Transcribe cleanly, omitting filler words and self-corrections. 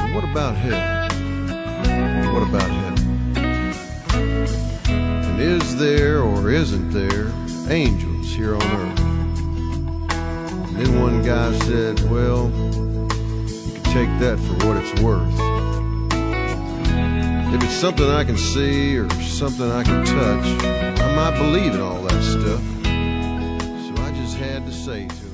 what about heaven? What about heaven? And is there or isn't there angels here on earth? And then one guy said, well, you can take that for what it's worth. If it's something I can see or something I can touch, I might believe in all that stuff. So I just had to say to him,